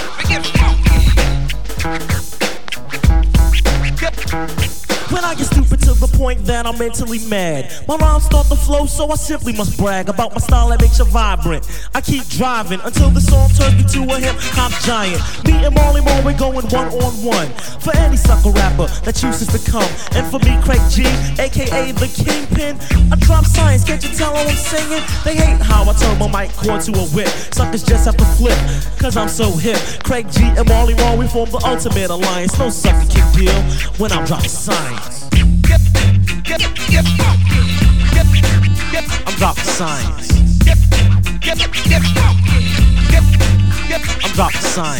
When I get stupid to the point that I'm mentally mad, my rhymes start to flow, so I simply must brag about my style that makes you vibrant. I keep driving until the song turns me to a hip-hop giant. Me and Marley Marl, we're going one-on-one for any sucker rapper that chooses to come. And for me, Craig G, aka the Kingpin, I drop science, can't you tell how I'm singing? They hate how I turn my mic cord to a whip. Suckers just have to flip, cause I'm so hip. Craig G and Marley Marl, we form the ultimate alliance. No sucker can deal when I'm dropping science. I'm dropping science. I'm dropping science.